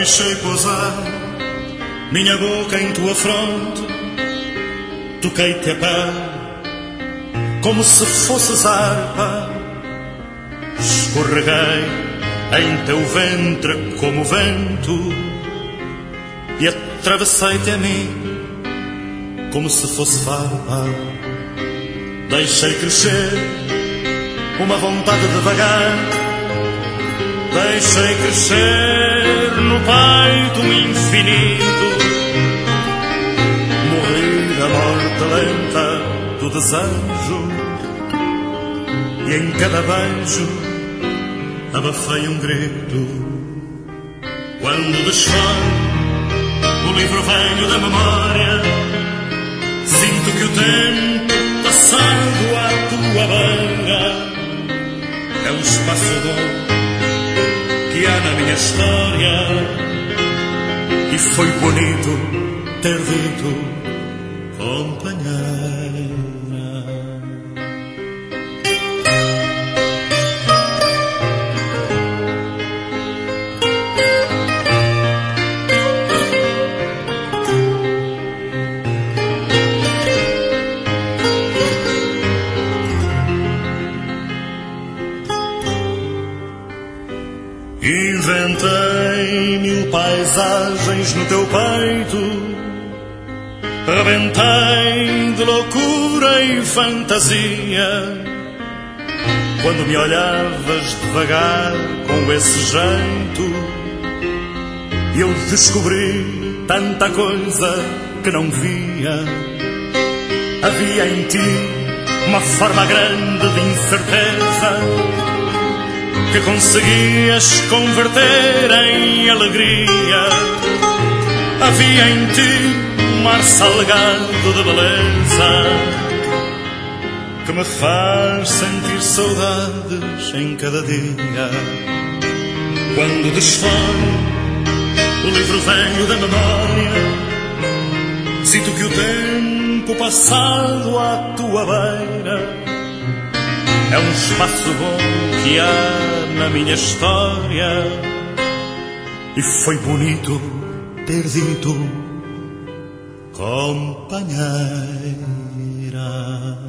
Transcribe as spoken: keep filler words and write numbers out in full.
Deixei pousar minha boca em tua fronte, toquei-te a pele como se fosses harpa, escorreguei em teu ventre como vento e atravessei-te a mim como se fosse farpa. Deixei crescer uma vontade de vagar, deixei crescer no peito um infinito, morri da morte lenta do desejo, e em cada beijo abafei um grito. Quando desfaz o livro velho da memória, sinto que o tempo passado à tua beira é um espaço bom que há na minha história, e foi bonito ter dito companheira. Inventei mil paisagens no teu peito, rebentei de loucura e fantasia. Quando me olhavas devagar com esse jeito, eu descobri tanta coisa que não via. Havia em ti uma forma grande de incerteza que conseguias converter em alegria. Havia em ti um mar salgado de beleza que me faz sentir saudades em cada dia. Quando desfone o livro velho da memória, sinto que o tempo passado à tua beira é um espaço bom que há na minha história, e foi bonito ter dito companheira.